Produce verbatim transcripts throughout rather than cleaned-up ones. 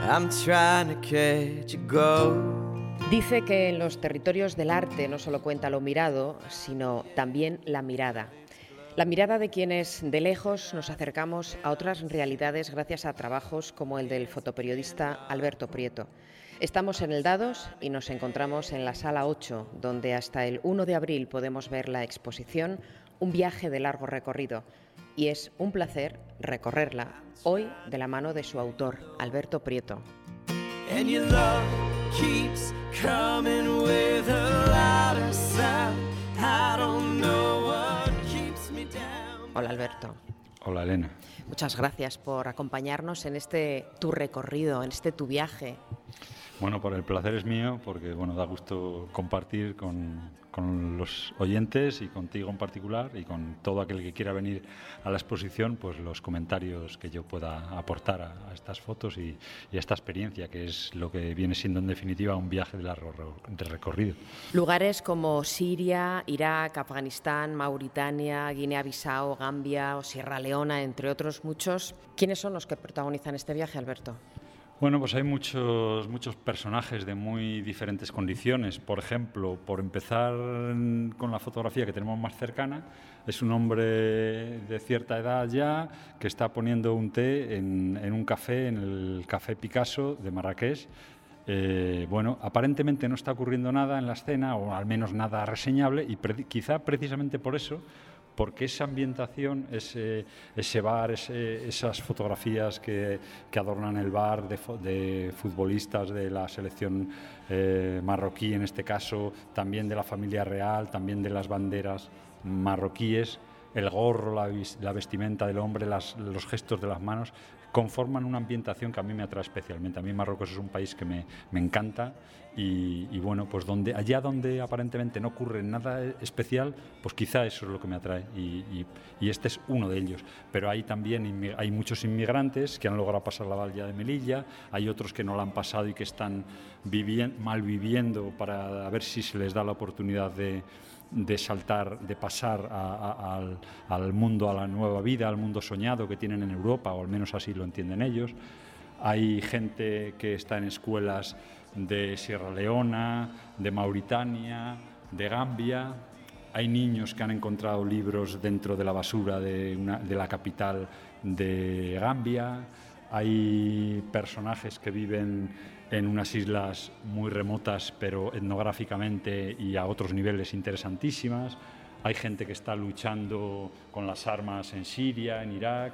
I'm trying to catch a ghost. Dice que en los territorios del arte no solo cuenta lo mirado, sino también la mirada. La mirada de quienes de lejos nos acercamos a otras realidades gracias a trabajos como el del fotoperiodista Alberto Prieto. Estamos en el Dados y nos encontramos en la Sala ocho, donde hasta el uno de abril podemos ver la exposición Un viaje de largo recorrido. Y es un placer recorrerla hoy de la mano de su autor, Alberto Prieto. And your love keeps coming with a louder sound. I don't know what keeps me down. Hola, Alberto. Hola, Elena. Muchas gracias por acompañarnos en este tu recorrido, en este tu viaje. Bueno, por el placer es mío, porque bueno, da gusto compartir con, con los oyentes y contigo en particular y con todo aquel que quiera venir a la exposición, pues los comentarios que yo pueda aportar a, a estas fotos y, y a esta experiencia, que es lo que viene siendo en definitiva un viaje de largo de recorrido. Lugares como Siria, Irak, Afganistán, Mauritania, Guinea-Bissau, Gambia o Sierra Leona, entre otros muchos. ¿Quiénes son los que protagonizan este viaje, Alberto? Bueno, pues hay muchos, muchos personajes de muy diferentes condiciones. Por ejemplo, por empezar con la fotografía que tenemos más cercana, es un hombre de cierta edad ya que está poniendo un té en, en un café, en el Café Picasso de Marrakech. Eh, bueno, aparentemente no está ocurriendo nada en la escena, o al menos nada reseñable, y pre- quizá precisamente por eso, porque esa ambientación, ese, ese bar, ese, esas fotografías que, que adornan el bar de, de futbolistas de la selección eh, marroquí, en este caso, también de la familia real, también de las banderas marroquíes, el gorro, la, la vestimenta del hombre, las, los gestos de las manos, conforman una ambientación que a mí me atrae especialmente. A mí Marruecos es un país que me, me encanta y, y bueno, pues donde, allá donde aparentemente no ocurre nada especial, pues quizá eso es lo que me atrae y, y, y este es uno de ellos. Pero hay también hay muchos inmigrantes que han logrado pasar la valla de Melilla, hay otros que no la han pasado y que están vivi- mal viviendo para ver si se les da la oportunidad de de saltar, de pasar a, a, al, al mundo, a la nueva vida, al mundo soñado que tienen en Europa, o al menos así lo entienden ellos. Hay gente que está en escuelas de Sierra Leona, de Mauritania, de Gambia. Hay niños que han encontrado libros dentro de la basura de, una, de la capital de Gambia. Hay personajes que viven en unas islas muy remotas, pero etnográficamente y a otros niveles interesantísimas. Hay gente que está luchando con las armas en Siria, en Irak.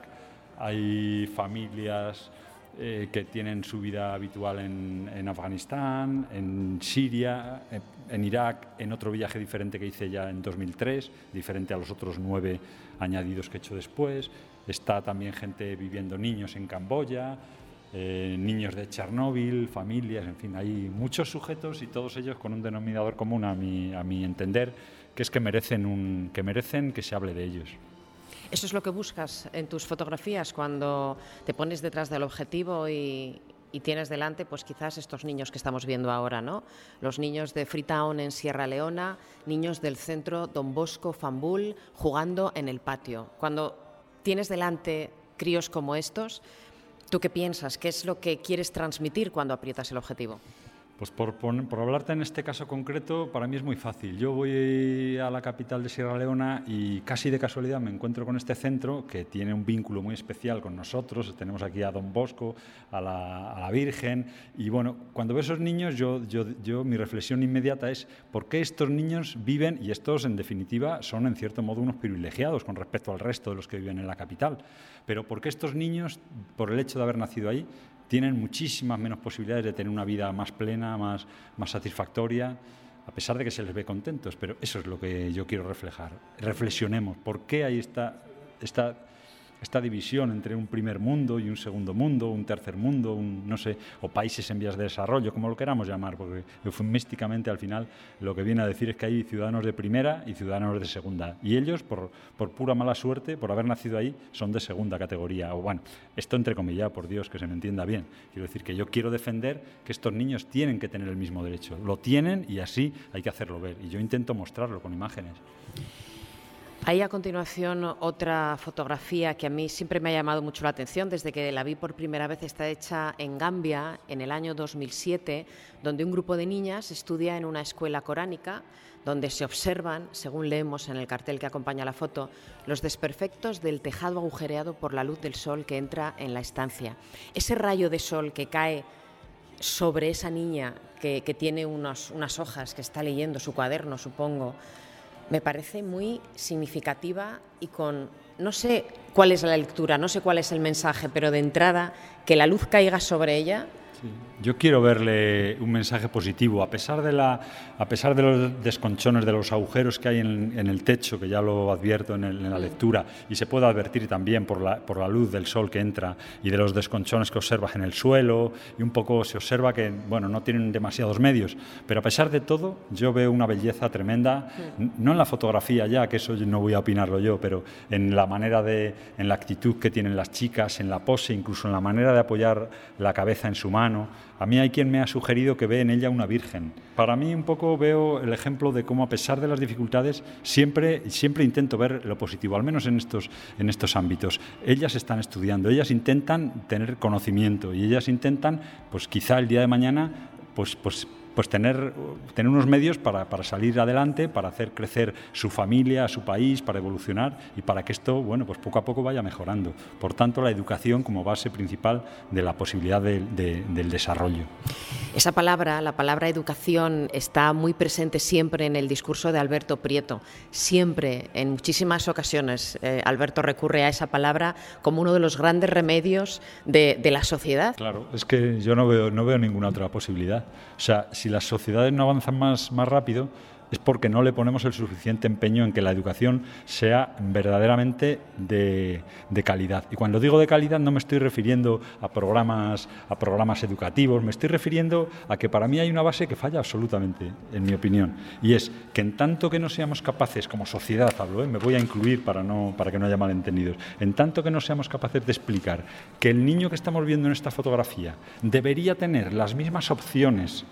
Hay familias eh, que tienen su vida habitual en, en Afganistán, en Siria, en, en Irak, en otro viaje diferente que hice ya en dos mil tres, diferente a los otros nueve añadidos que he hecho después. Está también gente viviendo, niños en Camboya, eh, niños de Chernóbil, familias, en fin, hay muchos sujetos y todos ellos con un denominador común a mi, a mi entender, que es que merecen, un, que merecen que se hable de ellos. ¿Eso es lo que buscas en tus fotografías cuando te pones detrás del objetivo y, y tienes delante, pues quizás estos niños que estamos viendo ahora, ¿no? Los niños de Freetown en Sierra Leona, niños del centro Don Bosco, Fambul, jugando en el patio. Cuando tienes delante críos como estos, ¿tú qué piensas? ¿Qué es lo que quieres transmitir cuando aprietas el objetivo? Pues por, por, por hablarte en este caso concreto, para mí es muy fácil. Yo voy a la capital de Sierra Leona y casi de casualidad me encuentro con este centro que tiene un vínculo muy especial con nosotros. Tenemos aquí a Don Bosco, a la, a la Virgen y bueno, cuando veo esos niños, yo, yo, yo mi reflexión inmediata es ¿por qué estos niños viven? Y estos en definitiva son en cierto modo unos privilegiados con respecto al resto de los que viven en la capital. Pero ¿por qué estos niños, por el hecho de haber nacido ahí, tienen muchísimas menos posibilidades de tener una vida más plena, más, más satisfactoria, a pesar de que se les ve contentos? Pero eso es lo que yo quiero reflejar. Reflexionemos, ¿por qué hay esta, esta, esta división entre un primer mundo y un segundo mundo, un tercer mundo, un, no sé, o países en vías de desarrollo, como lo queramos llamar? Porque eufemísticamente al final lo que viene a decir es que hay ciudadanos de primera y ciudadanos de segunda. Y ellos, por, por pura mala suerte, por haber nacido ahí, son de segunda categoría. O bueno, esto entrecomillado, por Dios, que se me entienda bien. Quiero decir que yo quiero defender que estos niños tienen que tener el mismo derecho. Lo tienen y así hay que hacerlo ver. Y yo intento mostrarlo con imágenes. Hay a continuación otra fotografía que a mí siempre me ha llamado mucho la atención desde que la vi por primera vez. Está hecha en Gambia en el año dos mil siete, donde un grupo de niñas estudia en una escuela coránica, donde se observan, según leemos en el cartel que acompaña la foto, los desperfectos del tejado agujereado por la luz del sol que entra en la estancia. Ese rayo de sol que cae sobre esa niña que, que tiene unos, unas hojas, que está leyendo su cuaderno, supongo, me parece muy significativa y con, no sé cuál es la lectura, no sé cuál es el mensaje, pero de entrada, que la luz caiga sobre ella. Sí. Yo quiero verle un mensaje positivo, a pesar de la, a pesar de los desconchones, de los agujeros que hay en, en el techo, que ya lo advierto en, el, en la lectura, y se puede advertir también por la, por la luz del sol que entra y de los desconchones que observas en el suelo, y un poco se observa que, bueno, no tienen demasiados medios, pero a pesar de todo, yo veo una belleza tremenda, sí. No en la fotografía ya, que eso no voy a opinarlo yo, pero en la manera de, en la actitud que tienen las chicas, en la pose, incluso en la manera de apoyar la cabeza en su mano. A mí hay quien me ha sugerido que ve en ella una virgen. Para mí un poco veo el ejemplo de cómo, a pesar de las dificultades, siempre, siempre intento ver lo positivo, al menos en estos, en estos ámbitos. Ellas están estudiando, ellas intentan tener conocimiento y ellas intentan, pues quizá el día de mañana, pues, pues pues tener, tener unos medios para, para salir adelante, para hacer crecer su familia, su país, para evolucionar y para que esto, bueno, pues poco a poco vaya mejorando. Por tanto, la educación como base principal de la posibilidad de, de, del desarrollo. Esa palabra, la palabra educación, está muy presente siempre en el discurso de Alberto Prieto. Siempre, en muchísimas ocasiones, eh, Alberto recurre a esa palabra como uno de los grandes remedios de, de la sociedad. Claro, es que yo no veo, no veo ninguna otra posibilidad. O sea, si las sociedades no avanzan más, más rápido, es porque no le ponemos el suficiente empeño en que la educación sea verdaderamente de, de calidad. Y cuando digo de calidad no me estoy refiriendo a programas, a programas educativos, me estoy refiriendo a que para mí hay una base que falla absolutamente, en mi opinión, y es que en tanto que no seamos capaces, como sociedad hablo, ¿eh? me voy a incluir para, no, para que no haya malentendidos, en tanto que no seamos capaces de explicar que el niño que estamos viendo en esta fotografía debería tener las mismas opciones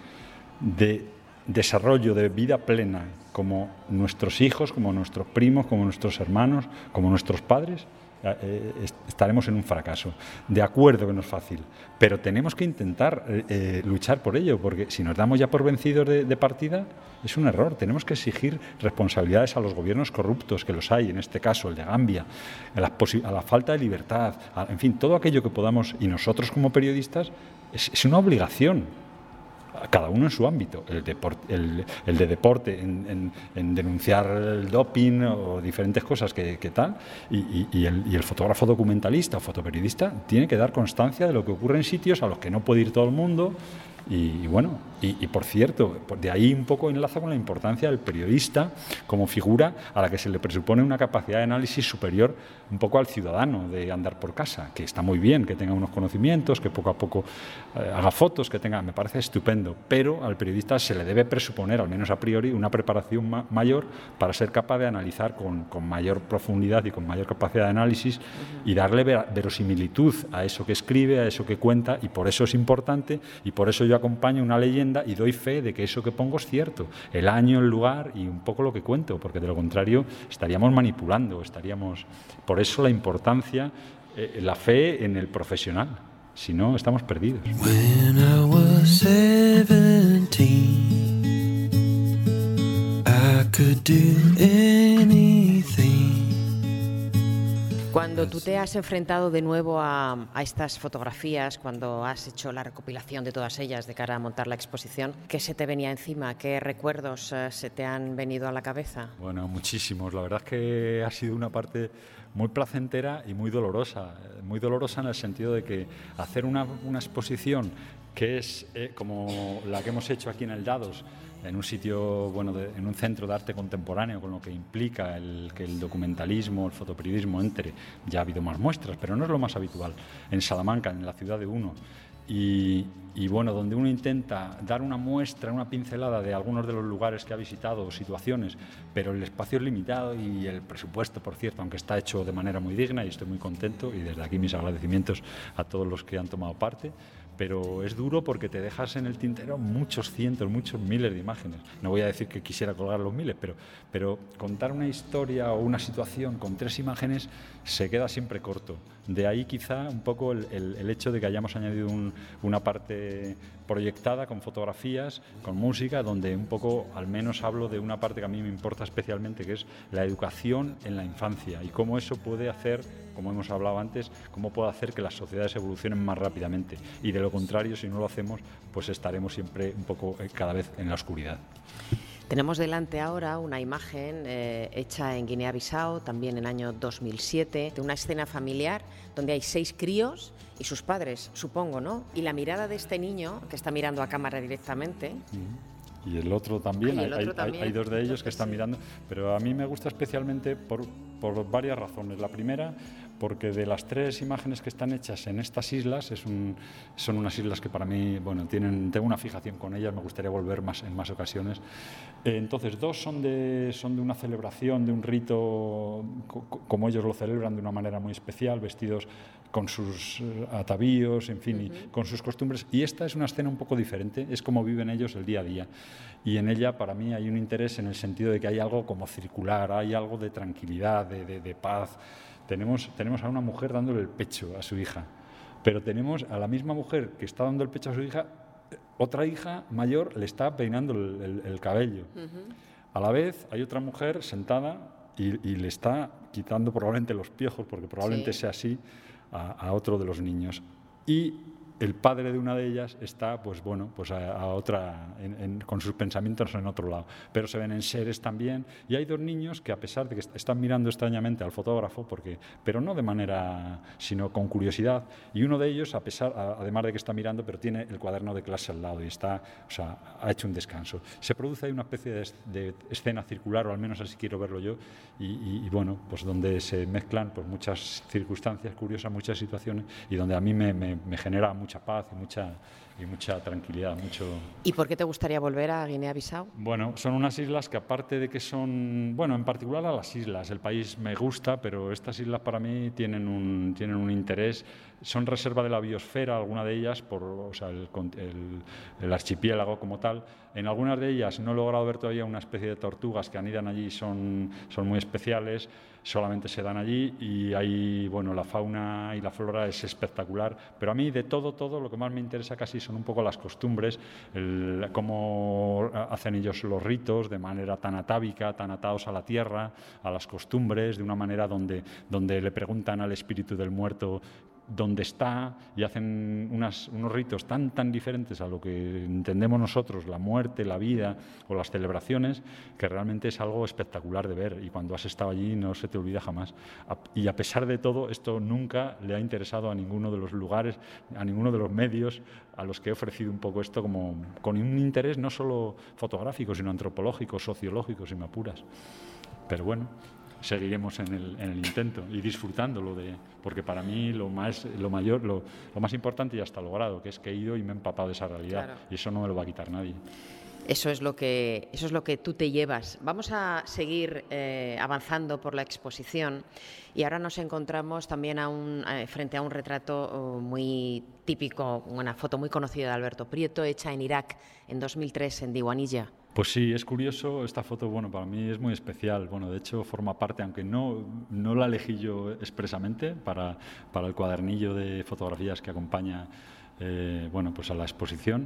de desarrollo, de vida plena, como nuestros hijos, como nuestros primos, como nuestros hermanos, como nuestros padres, eh, estaremos en un fracaso. De acuerdo que no es fácil, pero tenemos que intentar eh, luchar por ello, porque si nos damos ya por vencidos de, de partida, es un error. Tenemos que exigir responsabilidades a los gobiernos corruptos, que los hay, en este caso el de Gambia, a la, a la falta de libertad, a, en fin, todo aquello que podamos, y nosotros como periodistas, es, es una obligación. Cada uno en su ámbito, el, deport, el, el de deporte, en, en, en denunciar el doping o diferentes cosas que, que tal, y, y, y, el, y el fotógrafo documentalista o fotoperiodista tiene que dar constancia de lo que ocurre en sitios a los que no puede ir todo el mundo. Y, y bueno, y, y por cierto, de ahí un poco enlaza con la importancia del periodista como figura a la que se le presupone una capacidad de análisis superior un poco al ciudadano de andar por casa, que está muy bien, que tenga unos conocimientos, que poco a poco eh, haga fotos, que tenga, me parece estupendo, pero al periodista se le debe presuponer, al menos a priori, una preparación ma- mayor para ser capaz de analizar con, con mayor profundidad y con mayor capacidad de análisis uh-huh. y darle ver- verosimilitud a eso que escribe, a eso que cuenta, y por eso es importante, y por eso yo acompaño una leyenda y doy fe de que eso que pongo es cierto, el año, el lugar y un poco lo que cuento, porque de lo contrario estaríamos manipulando, estaríamos... Por eso la importancia, eh, la fe en el profesional, si no estamos perdidos. When I was seventeen, I could do anything. Cuando tú te has enfrentado de nuevo a, a estas fotografías, cuando has hecho la recopilación de todas ellas de cara a montar la exposición, ¿qué se te venía encima? ¿Qué recuerdos uh, se te han venido a la cabeza? Bueno, muchísimos. La verdad es que ha sido una parte muy placentera y muy dolorosa. Muy dolorosa en el sentido de que hacer una, una exposición que es eh, como la que hemos hecho aquí en el Dados, en un sitio, bueno, de, en un centro de arte contemporáneo, con lo que implica el, que el documentalismo, el fotoperiodismo entre. Ya ha habido más muestras, pero no es lo más habitual. En Salamanca, en la ciudad de uno. Y, y bueno, donde uno intenta dar una muestra, una pincelada de algunos de los lugares que ha visitado, situaciones, pero el espacio es limitado y el presupuesto, por cierto, aunque está hecho de manera muy digna y estoy muy contento, y desde aquí mis agradecimientos a todos los que han tomado parte. pero es duro porque te dejas en el tintero muchos cientos, muchos miles de imágenes. No voy a decir que quisiera colgar los miles, pero, pero contar una historia o una situación con tres imágenes se queda siempre corto. De ahí quizá un poco el, el, el hecho de que hayamos añadido un, una parte proyectada con fotografías, con música, donde un poco al menos hablo de una parte que a mí me importa especialmente, que es la educación en la infancia y cómo eso puede hacer, como hemos hablado antes, cómo puede hacer que las sociedades evolucionen más rápidamente. Y de lo contrario, si no lo hacemos, pues estaremos siempre un poco cada vez en la oscuridad. Tenemos delante ahora una imagen eh, hecha en Guinea-Bissau, también en el año dos mil siete, de una escena familiar donde hay seis críos y sus padres, supongo, ¿no? Y la mirada de este niño, que está mirando a cámara directamente... Mm. Y el otro también, el otro hay, también. hay, hay dos de ellos que están mirando, pero a mí me gusta especialmente por, por varias razones. La primera, porque de las tres imágenes que están hechas en estas islas, es un, son unas islas que para mí, bueno, tienen, tengo una fijación con ellas, me gustaría volver más en más ocasiones. Eh, entonces, dos son de, son de una celebración, de un rito, co como ellos lo celebran de una manera muy especial, vestidos con sus atavíos, en fin, uh-huh. y con sus costumbres. Y esta es una escena un poco diferente, es como viven ellos el día a día. Y en ella, para mí, hay un interés en el sentido de que hay algo como circular, hay algo de tranquilidad, de, de, de paz. Tenemos, tenemos a una mujer dándole el pecho a su hija, pero tenemos a la misma mujer que está dando el pecho a su hija, otra hija mayor le está peinando el, el, el cabello. Uh-huh. A la vez, hay otra mujer sentada y, y le está quitando probablemente los piojos, porque probablemente sí. sea así, A, a otro de los niños. Y el padre de una de ellas está, pues bueno, pues a, a otra, en, en, con sus pensamientos en otro lado. Pero se ven en seres también. Y hay dos niños que, a pesar de que están mirando extrañamente al fotógrafo, porque, pero no de manera, sino con curiosidad. Y uno de ellos, a pesar, a, además de que está mirando, pero tiene el cuaderno de clase al lado y está, o sea, ha hecho un descanso. Se produce ahí una especie de, de escena circular, o al menos así quiero verlo yo, y, y, y bueno, pues donde se mezclan pues muchas circunstancias curiosas, muchas situaciones, y donde a mí me, me, me genera mucha paz y mucha, y mucha tranquilidad. Mucho... ¿Y por qué te gustaría volver a Guinea-Bissau? Bueno, son unas islas que, aparte de que son, bueno, en particular a las islas, el país me gusta, pero estas islas para mí tienen un, tienen un interés, son reserva de la biosfera, alguna de ellas, por, o sea, el, el, el archipiélago como tal. En algunas de ellas no he logrado ver todavía una especie de tortugas que anidan allí, son, son muy especiales, solamente se dan allí, y ahí, bueno, la fauna y la flora es espectacular, pero a mí de todo, todo, lo que más me interesa casi son un poco las costumbres, el, cómo hacen ellos los ritos de manera tan atávica, tan atados a la tierra, a las costumbres, de una manera donde, donde le preguntan al espíritu del muerto dónde está, y hacen unas, unos ritos tan, tan diferentes a lo que entendemos nosotros, la muerte, la vida o las celebraciones, que realmente es algo espectacular de ver, y cuando has estado allí no se te olvida jamás. Y a pesar de todo, esto nunca le ha interesado a ninguno de los lugares, a ninguno de los medios a los que he ofrecido un poco esto, como con un interés no solo fotográfico, sino antropológico, sociológico, si me apuras. Pero bueno, seguiremos en el, en el intento y disfrutándolo, de, porque para mí lo más, lo mayor, lo, lo más importante ya está logrado, que es que he ido y me he empapado de esa realidad, claro. Y eso no me lo va a quitar nadie. Eso es lo que, eso es lo que tú te llevas. Vamos a seguir eh, avanzando por la exposición, y ahora nos encontramos también a un, eh, frente a un retrato oh, muy típico, una foto muy conocida de Alberto Prieto, hecha en Irak en dos mil tres, en Diwanilla. Pues sí, es curioso, esta foto, bueno, para mí es muy especial. Bueno, de hecho forma parte, aunque no, no la elegí yo expresamente para, para el cuadernillo de fotografías que acompaña eh, bueno, pues a la exposición.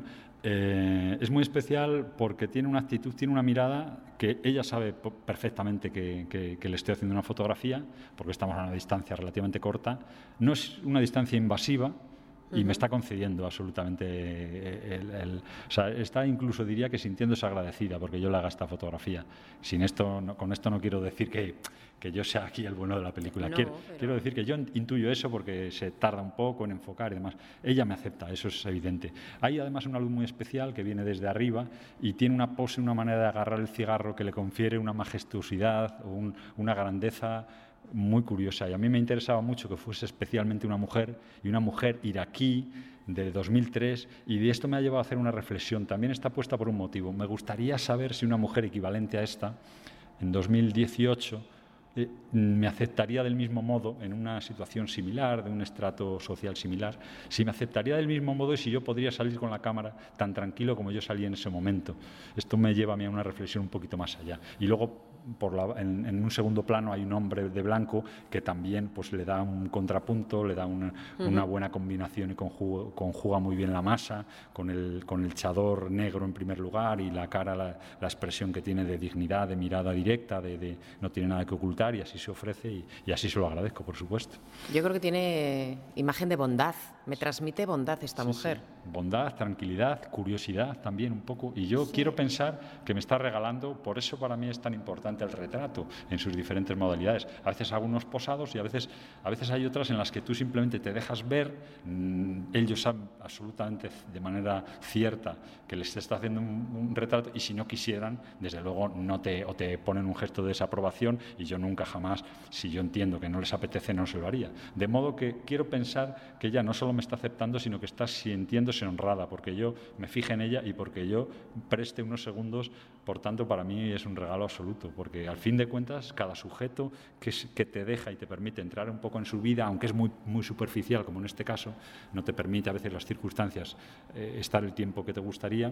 Eh, es muy especial porque tiene una actitud, tiene una mirada que ella sabe perfectamente que, que, que le estoy haciendo una fotografía, porque estamos a una distancia relativamente corta. No es una distancia invasiva, y me está concediendo absolutamente el, el, o sea, está incluso, diría que sintiéndose agradecida porque yo le haga esta fotografía. Sin esto, no, con esto no quiero decir que, que yo sea aquí el bueno de la película. No, quiero, pero... quiero decir que yo intuyo eso porque se tarda un poco en enfocar y demás. Ella me acepta, eso es evidente. Hay además una luz muy especial que viene desde arriba y tiene una pose, una manera de agarrar el cigarro que le confiere una majestuosidad o un, una grandeza muy curiosa, y a mí me interesaba mucho que fuese especialmente una mujer, y una mujer iraquí de dos mil tres, y de esto me ha llevado a hacer una reflexión. También está puesta por un motivo. Me gustaría saber si una mujer equivalente a esta, en dos mil dieciocho, eh, me aceptaría del mismo modo en una situación similar, de un estrato social similar, si me aceptaría del mismo modo y si yo podría salir con la cámara tan tranquilo como yo salí en ese momento. Esto me lleva a mí a una reflexión un poquito más allá. Y luego, por la, en, en un segundo plano, hay un hombre de blanco que también pues, le da un contrapunto, le da una, uh-huh. una buena combinación y conjuga, conjuga muy bien la masa, con el, con el chador negro en primer lugar y la cara, la, la expresión que tiene de dignidad, de mirada directa, de, de no tiene nada que ocultar, y así se ofrece y, y así se lo agradezco, por supuesto. Yo creo que tiene imagen de bondad, me transmite bondad esta sí, mujer. Sí. Bondad, tranquilidad, curiosidad también un poco, y yo sí. quiero pensar que me está regalando, por eso para mí es tan importante el retrato en sus diferentes modalidades. A veces algunos posados y a veces, a veces hay otras en las que tú simplemente te dejas ver, mmm, ellos saben absolutamente de manera cierta que les está haciendo un, un retrato, y si no quisieran, desde luego no te, o te ponen un gesto de desaprobación, y yo nunca jamás, si yo entiendo que no les apetece, no se lo haría. De modo que quiero pensar que ella no solo me está aceptando, sino que está sintiéndose honrada porque yo me fije en ella y porque yo preste unos segundos. Por tanto, para mí es un regalo absoluto, porque al fin de cuentas cada sujeto que, que te deja y te permite entrar un poco en su vida, aunque es muy, muy superficial, como en este caso, no te permite a veces las circunstancias eh, estar el tiempo que te gustaría,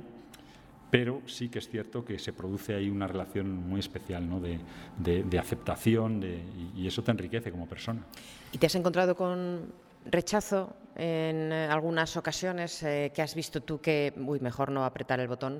pero sí que es cierto que se produce ahí una relación muy especial, ¿no? de, de, de aceptación de, y, y eso te enriquece como persona. ¿Y te has encontrado con rechazo en algunas ocasiones eh, que has visto tú que, uy, mejor no apretar el botón?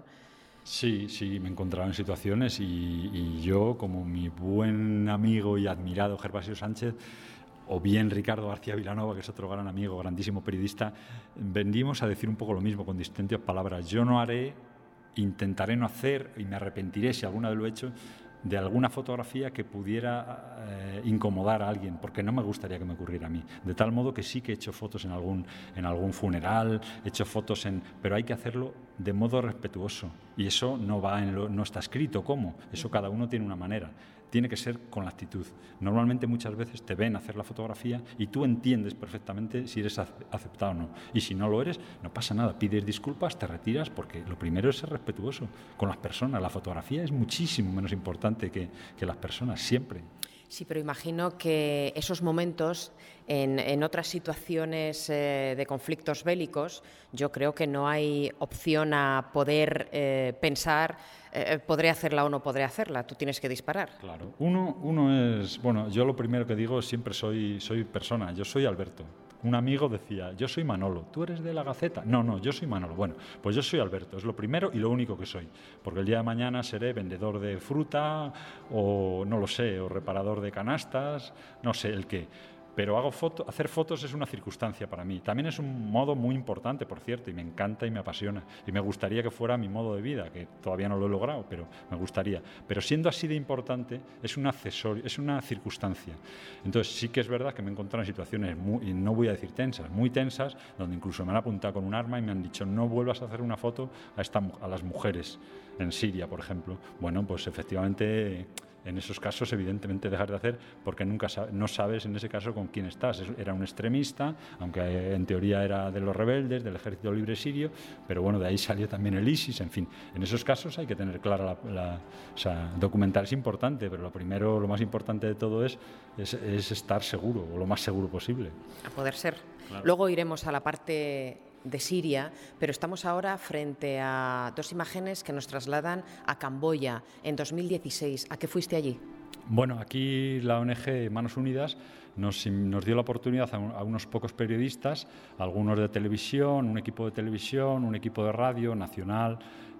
Sí, sí, me he encontrado en situaciones y, y yo, como mi buen amigo y admirado Gervasio Sánchez, o bien Ricardo García Vilanova, que es otro gran amigo, grandísimo periodista, vendimos a decir un poco lo mismo con distintas palabras. Yo no haré, intentaré no hacer, y me arrepentiré si alguna vez lo he hecho, de alguna fotografía que pudiera eh, incomodar a alguien, porque no me gustaría que me ocurriera a mí. De tal modo que sí que he hecho fotos en algún, en algún funeral, he hecho fotos en... pero hay que hacerlo de modo respetuoso. Y eso no va en lo, no está escrito cómo. Eso cada uno tiene una manera. Tiene que ser con la actitud. Normalmente muchas veces te ven hacer la fotografía y tú entiendes perfectamente si eres aceptado o no. Y si no lo eres, no pasa nada. Pides disculpas, te retiras, porque lo primero es ser respetuoso con las personas. La fotografía es muchísimo menos importante que, que las personas, siempre. Sí, pero imagino que esos momentos, en, en otras situaciones eh, de conflictos bélicos, yo creo que no hay opción a poder eh, pensar, eh, podré hacerla o no podré hacerla, tú tienes que disparar. Claro, uno, uno es, bueno, yo lo primero que digo siempre soy, soy persona, yo soy Alberto. Un amigo decía, yo soy Manolo, ¿tú eres de La Gaceta? No, no, yo soy Manolo. Bueno, pues yo soy Alberto, es lo primero y lo único que soy. Porque el día de mañana seré vendedor de fruta o, no lo sé, o reparador de canastas, no sé el qué. Pero hago foto, hacer fotos es una circunstancia para mí. También es un modo muy importante, por cierto, y me encanta y me apasiona. Y me gustaría que fuera mi modo de vida, que todavía no lo he logrado, pero me gustaría. Pero siendo así de importante, es un accesorio, es una circunstancia. Entonces sí que es verdad que me he encontrado en situaciones, muy, y no voy a decir tensas, muy tensas, donde incluso me han apuntado con un arma y me han dicho no vuelvas a hacer una foto a, esta, a las mujeres en Siria, por ejemplo. Bueno, pues efectivamente... En esos casos, evidentemente, dejar de hacer porque nunca sa- no sabes en ese caso con quién estás. Era un extremista, aunque en teoría era de los rebeldes, del Ejército Libre Sirio, pero bueno, de ahí salió también el ISIS, en fin. En esos casos hay que tener clara la... la o sea, documentar es importante, pero lo primero, lo más importante de todo es, es, es estar seguro, o lo más seguro posible. A poder ser. Claro. Luego iremos a la parte de Siria, pero estamos ahora frente a dos imágenes que nos trasladan a Camboya en dos mil dieciséis. ¿A qué fuiste allí? Bueno, aquí la O N G Manos Unidas nos, nos dio la oportunidad a, un, a unos pocos periodistas, algunos de televisión, un equipo de televisión, un equipo de radio nacional,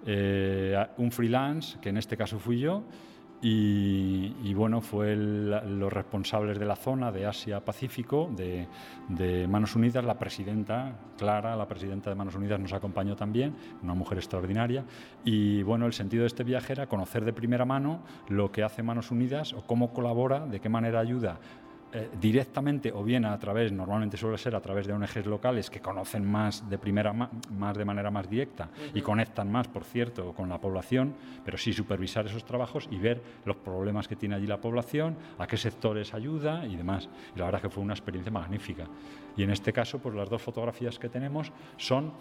eh, un freelance, que en este caso fui yo, Y, y bueno, fue el, los responsables de la zona de Asia-Pacífico de, de Manos Unidas, la presidenta, Clara, la presidenta de Manos Unidas nos acompañó también, una mujer extraordinaria, y bueno, el sentido de este viaje era conocer de primera mano lo que hace Manos Unidas o cómo colabora, de qué manera ayuda eh, directamente o bien a través, normalmente suele ser a través de O N Ges locales que conocen más de primera más de manera más directa uh-huh. y conectan más, por cierto, con la población, pero sí supervisar esos trabajos y ver los problemas que tiene allí la población, a qué sectores ayuda y demás. Y la verdad es que fue una experiencia magnífica. Y en este caso, pues las dos fotografías que tenemos son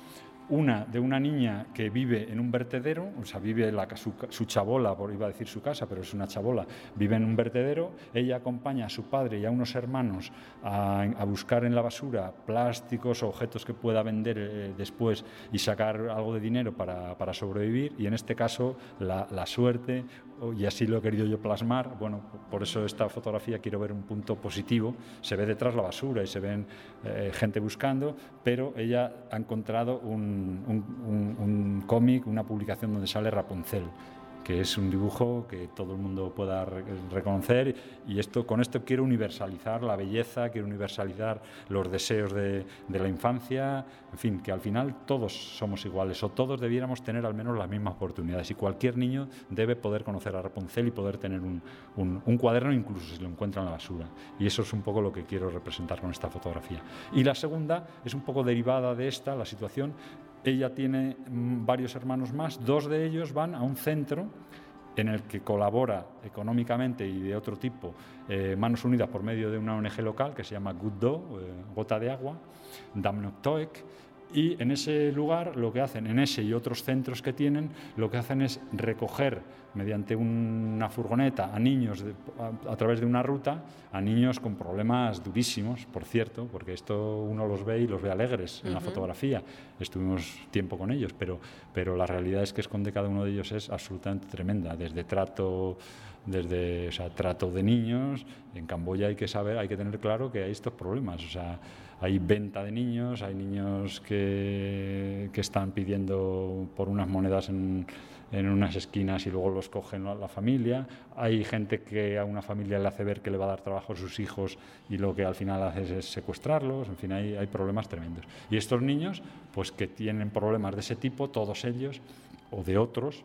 una de una niña que vive en un vertedero, o sea, vive la, su, su chabola, por, iba a decir su casa, pero es una chabola, vive en un vertedero. Ella acompaña a su padre y a unos hermanos a, a buscar en la basura plásticos o objetos que pueda vender eh, después y sacar algo de dinero para, para sobrevivir, y en este caso la, la suerte, y así lo he querido yo plasmar. Bueno, por eso esta fotografía quiero ver un punto positivo. Se ve detrás la basura y se ven eh, gente buscando, pero ella ha encontrado un un, un, un cómic, una publicación donde sale Rapunzel, que es un dibujo que todo el mundo pueda re reconocer, y esto, con esto quiero universalizar la belleza, quiero universalizar los deseos de, de la infancia, en fin, que al final todos somos iguales, o todos debiéramos tener al menos las mismas oportunidades, y cualquier niño debe poder conocer a Rapunzel y poder tener un, un, un cuaderno, incluso si lo encuentra en la basura, y eso es un poco lo que quiero representar con esta fotografía. Y la segunda es un poco derivada de esta, la situación. Ella tiene varios hermanos más, dos de ellos van a un centro en el que colabora económicamente y de otro tipo eh, Manos Unidas por medio de una O N G local que se llama Good Do, eh, Gota de Agua, Damnoktoek, y en ese lugar lo que hacen, en ese y otros centros que tienen, lo que hacen es recoger mediante una furgoneta a niños de, a, a través de una ruta, a niños con problemas durísimos, por cierto, porque esto uno los ve y los ve alegres en uh-huh. la fotografía. Estuvimos tiempo con ellos, pero, pero la realidad es que esconde cada uno de ellos es absolutamente tremenda, desde trato... desde o sea, trato de niños. En Camboya hay que saber, hay que tener claro que hay estos problemas, o sea, hay venta de niños, hay niños que, que están pidiendo por unas monedas en, en unas esquinas y luego los cogen a la familia, hay gente que a una familia le hace ver que le va a dar trabajo a sus hijos y lo que al final hace es secuestrarlos, en fin, hay, hay problemas tremendos. Y estos niños, pues que tienen problemas de ese tipo, todos ellos, o de otros,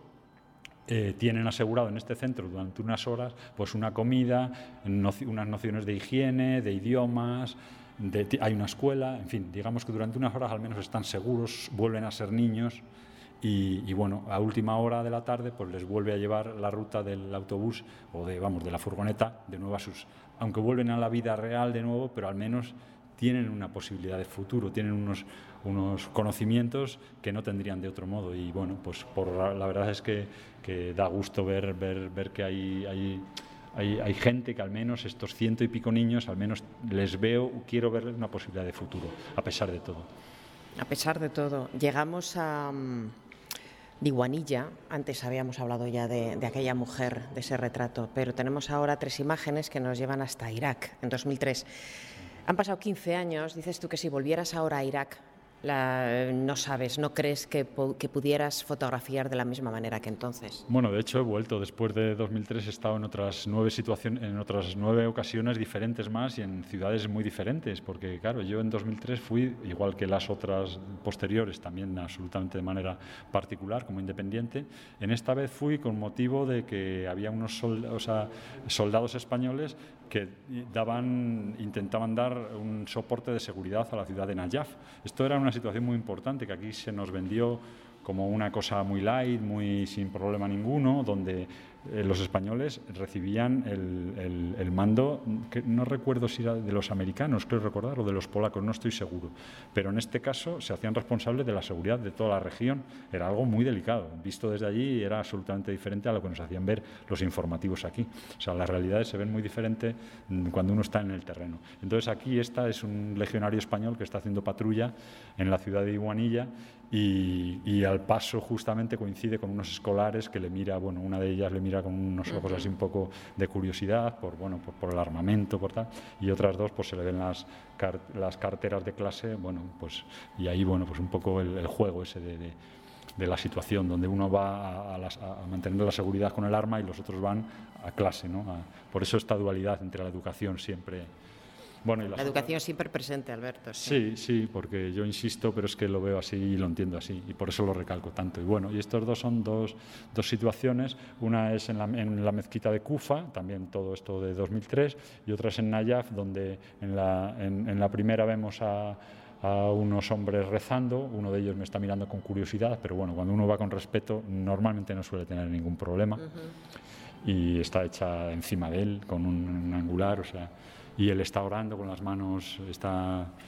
Eh, tienen asegurado en este centro durante unas horas pues una comida, noci unas nociones de higiene, de idiomas, de hay una escuela, en fin, digamos que durante unas horas al menos están seguros, vuelven a ser niños y, y bueno, a última hora de la tarde pues les vuelve a llevar la ruta del autobús o de, vamos, de la furgoneta de nuevo a sus, aunque vuelven a la vida real de nuevo, pero al menos tienen una posibilidad de futuro, tienen unos, unos conocimientos que no tendrían de otro modo. Y bueno, pues por la, la verdad es que, que da gusto ver, ver, ver que hay, hay, hay, hay gente que al menos estos ciento y pico niños, al menos les veo, quiero verles una posibilidad de futuro, a pesar de todo. A pesar de todo. Llegamos a um, Diwanilla, antes habíamos hablado ya de, de aquella mujer, de ese retrato, pero tenemos ahora tres imágenes que nos llevan hasta Irak, en dos mil tres. Han pasado quince años, dices tú que si volvieras ahora a Irak, la, no sabes, no crees que, que pudieras fotografiar de la misma manera que entonces. Bueno, de hecho he vuelto, después de dos mil tres he estado en otras nueve situaciones, en otras nueve ocasiones diferentes más y en ciudades muy diferentes, porque claro, yo en dos mil tres fui, igual que las otras posteriores, también absolutamente de manera particular, como independiente. En esta vez fui con motivo de que había unos soldados, o sea, soldados españoles que daban, intentaban dar un soporte de seguridad a la ciudad de Nayaf. Esto era una situación muy importante que aquí se nos vendió como una cosa muy light, muy sin problema ninguno, donde eh, los españoles recibían el, el, el mando, que no recuerdo si era de los americanos, creo recordar, o de los polacos, no estoy seguro, pero en este caso se hacían responsables de la seguridad de toda la región. Era algo muy delicado, visto desde allí era absolutamente diferente a lo que nos hacían ver los informativos aquí. O sea, las realidades se ven muy diferentes cuando uno está en el terreno. Entonces aquí esta es un legionario español que está haciendo patrulla en la ciudad de Diwanilla y, y al paso justamente coincide con unos escolares que le mira, bueno, una de ellas le mira con unos ojos así un poco de curiosidad por, bueno, por, por el armamento, por tal, y otras dos pues se le ven las, car las carteras de clase, bueno, pues y ahí, bueno, pues un poco el, el juego ese de, de, de la situación, donde uno va a, a, las, a mantener la seguridad con el arma y los otros van a clase, ¿no? A, por eso esta dualidad entre la educación siempre... Bueno, y la educación otras... siempre presente, Alberto. Sí. sí, sí, porque yo insisto, pero es que lo veo así y lo entiendo así, y por eso lo recalco tanto. Y bueno, y estos dos son dos, dos situaciones, una es en la, en la mezquita de Kufa, también todo esto de dos mil tres, y otra es en Nayaf, donde en la, en, en la primera vemos a... a unos hombres rezando, uno de ellos me está mirando con curiosidad, pero bueno, cuando uno va con respeto normalmente no suele tener ningún problema. Uh-huh. Y está hecha encima de él con un, un angular, o sea, y él está orando con las manos, está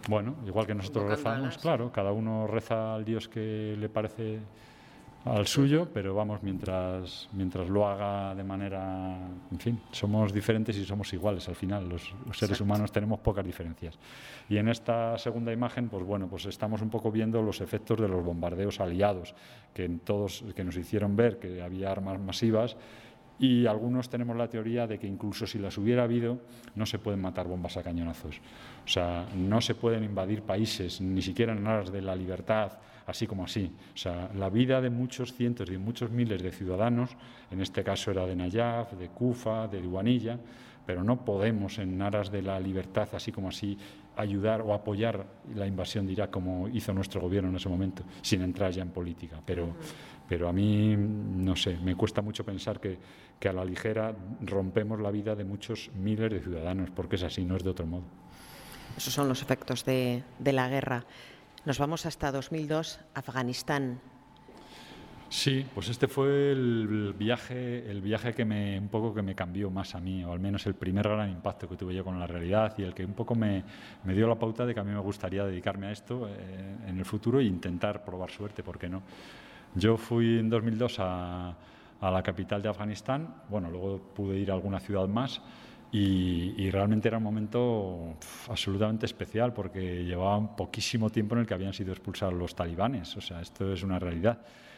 Bueno, igual que nosotros rezamos, Invocándolas. claro, cada uno reza al Dios que le parece al suyo, pero vamos, mientras, mientras lo haga de manera... En fin, somos diferentes y somos iguales al final, los, los seres Exacto. humanos tenemos pocas diferencias. Y en esta segunda imagen, pues bueno, pues estamos un poco viendo los efectos de los bombardeos aliados, que, en todos, que nos hicieron ver que había armas masivas, y algunos tenemos la teoría de que incluso si las hubiera habido, no se pueden matar bombas a cañonazos. O sea, no se pueden invadir países, ni siquiera en aras de la libertad, así como así. O sea, la vida de muchos cientos y de muchos miles de ciudadanos, en este caso era de Nayaf, de Kufa, de Duanilla, pero no podemos en aras de la libertad, así como así, ayudar o apoyar la invasión de Irak como hizo nuestro gobierno en ese momento, sin entrar ya en política. Pero, pero a mí, no sé, me cuesta mucho pensar que, que a la ligera rompemos la vida de muchos miles de ciudadanos, porque es así, no es de otro modo. Esos son los efectos de, de la guerra. Nos vamos hasta dos mil dos, Afganistán. Sí, pues este fue el viaje, el viaje que me un poco que me cambió más a mí, o al menos el primer gran impacto que tuve yo con la realidad y el que un poco me, me dio la pauta de que a mí me gustaría dedicarme a esto eh, en el futuro e intentar probar suerte, ¿por qué no? Yo fui en dos mil dos a, a la capital de Afganistán, bueno, luego pude ir a alguna ciudad más. Y, y realmente era un momento pf, absolutamente especial porque llevaban poquísimo tiempo en el que habían sido expulsados los talibanes, o sea, esto es una realidad.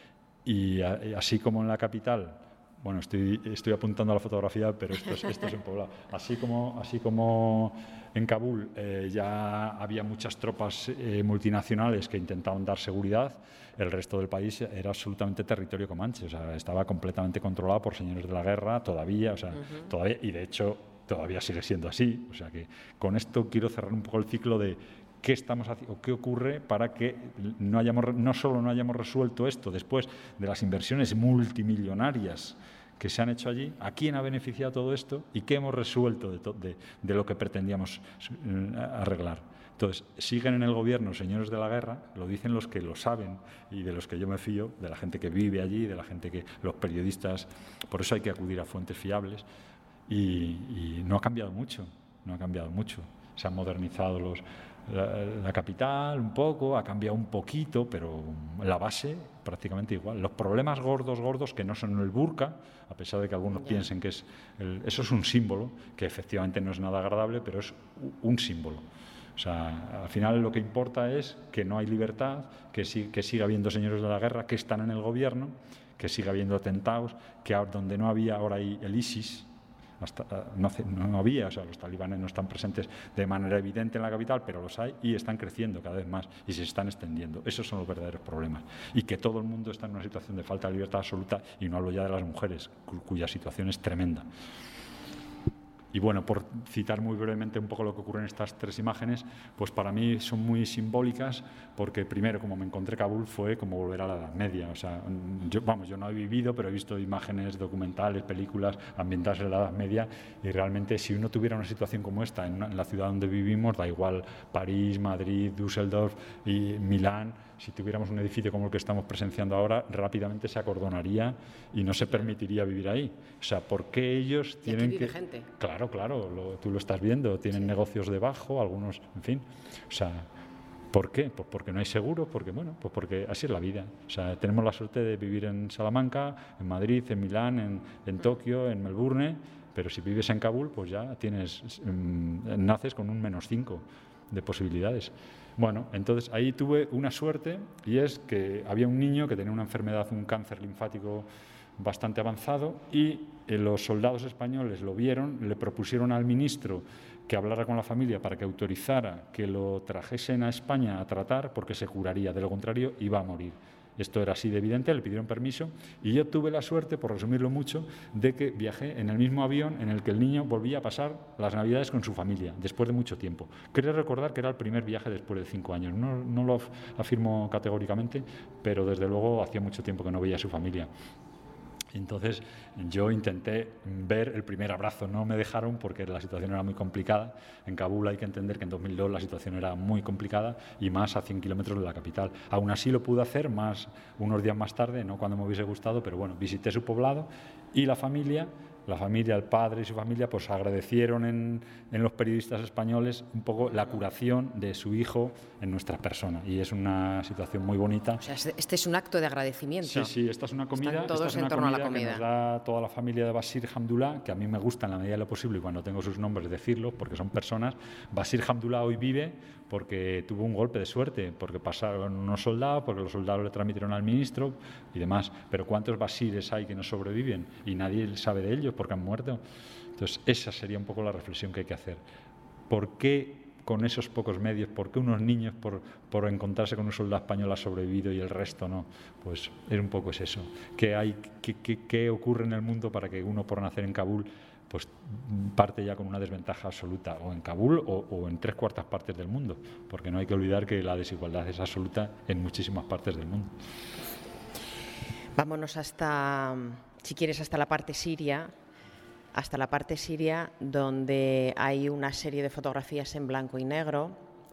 Y, a, y así como en la capital, bueno, estoy, estoy apuntando a la fotografía, pero esto es, esto es en poblado, así como, así como en Kabul eh, ya había muchas tropas eh, multinacionales que intentaban dar seguridad, el resto del país era absolutamente territorio comanche, o sea, estaba completamente controlado por señores de la guerra todavía, o sea, uh-huh. todavía, y de hecho todavía sigue siendo así, o sea que con esto quiero cerrar un poco el ciclo de qué estamos haciendo, qué ocurre para que no hayamos, no solo no hayamos resuelto esto después de las inversiones multimillonarias que se han hecho allí, a quién ha beneficiado todo esto y qué hemos resuelto de, to, de, de lo que pretendíamos arreglar. Entonces, siguen en el gobierno señores de la guerra, lo dicen los que lo saben y de los que yo me fío, de la gente que vive allí, de la gente que, los periodistas, por eso hay que acudir a fuentes fiables. Y, y no ha cambiado mucho, no ha cambiado mucho. Se han modernizado los, la, la capital un poco, ha cambiado un poquito, pero la base prácticamente igual. Los problemas gordos, gordos, que no son el burka, a pesar de que algunos yeah. piensen que es... El, eso es un símbolo, que efectivamente no es nada agradable, pero es un símbolo. O sea, al final lo que importa es que no hay libertad, que, sí, que siga habiendo señores de la guerra que están en el gobierno, que siga habiendo atentados, que donde no había ahora hay el ISIS. Hasta, no, no había, o sea, los talibanes no están presentes de manera evidente en la capital, pero los hay y están creciendo cada vez más y se están extendiendo. Esos son los verdaderos problemas. Y que todo el mundo está en una situación de falta de libertad absoluta, y no hablo ya de las mujeres, cu- cuya situación es tremenda. Y bueno, por citar muy brevemente un poco lo que ocurre en estas tres imágenes, pues para mí son muy simbólicas porque primero, como me encontré Kabul, fue como volver a la Edad Media. O sea, yo, vamos, yo no he vivido, pero he visto imágenes, documentales, películas ambientadas en la Edad Media, y realmente si uno tuviera una situación como esta en, una, en la ciudad donde vivimos, da igual París, Madrid, Düsseldorf y Milán, si tuviéramos un edificio como el que estamos presenciando ahora, rápidamente se acordonaría y no se permitiría vivir ahí. O sea, ¿por qué ellos tienen y aquí vive que...? gente. Claro, claro, lo, tú lo estás viendo, tienen sí. negocios debajo, algunos, en fin. O sea, ¿por qué? Pues porque no hay seguro, porque, bueno, pues porque así es la vida. O sea, tenemos la suerte de vivir en Salamanca, en Madrid, en Milán, en, en Tokio, en Melbourne, pero si vives en Kabul, pues ya tienes, mmm, naces con un menos cinco de posibilidades. Bueno, entonces ahí tuve una suerte, y es que había un niño que tenía una enfermedad, un cáncer linfático bastante avanzado, y eh, los soldados españoles lo vieron, le propusieron al ministro que hablara con la familia para que autorizara que lo trajesen a España a tratar, porque se curaría, de lo contrario iba a morir. Esto era así de evidente, le pidieron permiso, y yo tuve la suerte, por resumirlo mucho, de que viajé en el mismo avión en el que el niño volvía a pasar las Navidades con su familia, después de mucho tiempo. Creo recordar que era el primer viaje después de cinco años, no, no lo afirmo categóricamente, pero desde luego hacía mucho tiempo que no veía a su familia. Entonces yo intenté ver el primer abrazo, no me dejaron porque la situación era muy complicada. En Kabul hay que entender que en dos mil dos la situación era muy complicada, y más a cien kilómetros de la capital. Aún así lo pude hacer más unos días más tarde, no cuando me hubiese gustado, pero bueno, visité su poblado y la familia la familia, el padre y su familia, pues agradecieron en, en los periodistas españoles un poco la curación de su hijo en nuestra persona. Y es una situación muy bonita. O sea, este es un acto de agradecimiento. Sí, sí, esta es una comida, Están todos esta es en una torno comida, a la comida que nos da toda la familia de Bashir Hamdullah, que a mí me gusta en la medida de lo posible, y cuando tengo sus nombres decirlos, porque son personas. Bashir Hamdullah hoy vive porque tuvo un golpe de suerte, porque pasaron unos soldados, porque los soldados le transmitieron al ministro y demás. Pero ¿cuántos Bashires hay que no sobreviven? Y nadie sabe de ellos porque han muerto. Entonces, esa sería un poco la reflexión que hay que hacer. ¿Por qué con esos pocos medios, por qué unos niños por, por encontrarse con un soldado español ha sobrevivido y el resto no? Pues es un poco es eso. ¿Qué, hay, qué, qué, qué ocurre en el mundo para que uno por nacer en Kabul pues parte ya con una desventaja absoluta, o en Kabul o, o en tres cuartas partes del mundo? Porque no hay que olvidar que la desigualdad es absoluta en muchísimas partes del mundo. Vámonos hasta, si quieres, hasta la parte siria, hasta la parte siria donde hay una serie de fotografías en blanco y negro,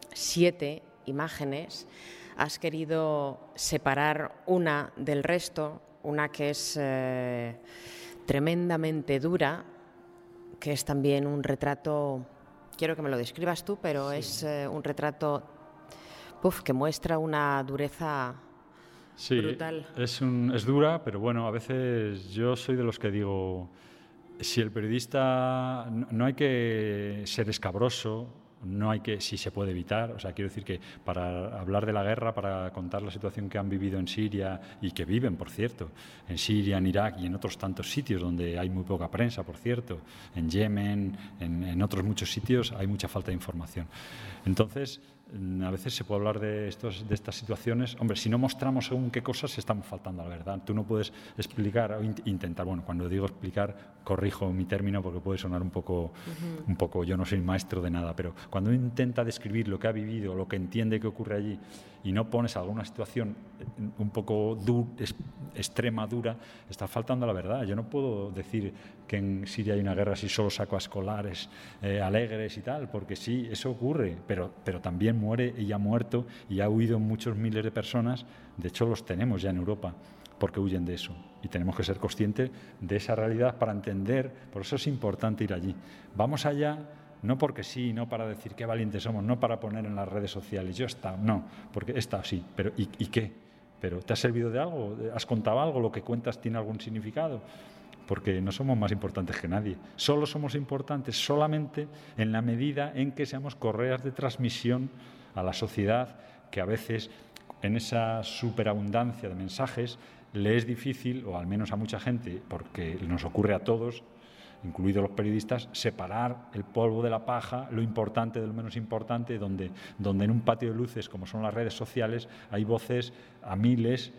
siete imágenes. Has querido separar una del resto, una que es eh, tremendamente dura, que es también un retrato, quiero que me lo describas tú, pero sí. es eh, un retrato puff, que muestra una dureza sí, brutal. Es, un, es dura, pero bueno, a veces yo soy de los que digo, si el periodista, no, no hay que ser escabroso, no hay que, si se puede evitar, o sea, quiero decir que para hablar de la guerra, para contar la situación que han vivido en Siria y que viven, por cierto, en Siria, en Irak y en otros tantos sitios donde hay muy poca prensa, por cierto, en Yemen, en, en otros muchos sitios hay mucha falta de información. Entonces, a veces se puede hablar de, estos, de estas situaciones. Hombre, si no mostramos según qué cosas, estamos faltando a la verdad. Tú no puedes explicar o intentar, bueno, cuando digo explicar, corrijo mi término porque puede sonar un poco, uh-huh. un poco, yo no soy maestro de nada, pero cuando uno intenta describir lo que ha vivido, lo que entiende que ocurre allí, y no pones alguna situación un poco du, es, extrema, dura, está faltando a la verdad. Yo no puedo decir que en Siria hay una guerra si solo saco a escolares eh, alegres y tal, porque sí, eso ocurre, pero, pero también muere y ha muerto y ha huido muchos miles de personas. De hecho, los tenemos ya en Europa porque huyen de eso. Y tenemos que ser conscientes de esa realidad para entender, por eso es importante ir allí. Vamos allá, no porque sí, no para decir qué valientes somos, no para poner en las redes sociales, yo he estado, no, porque he estado sí, pero ¿y, y qué? ¿Pero te ha servido de algo? ¿Has contado algo? ¿Lo que cuentas tiene algún significado? Porque no somos más importantes que nadie. Solo somos importantes solamente en la medida en que seamos correas de transmisión a la sociedad, que a veces en esa superabundancia de mensajes le es difícil, o al menos a mucha gente, porque nos ocurre a todos, incluidos los periodistas, separar el polvo de la paja, lo importante de lo menos importante, donde, donde en un patio de luces, como son las redes sociales, hay voces a miles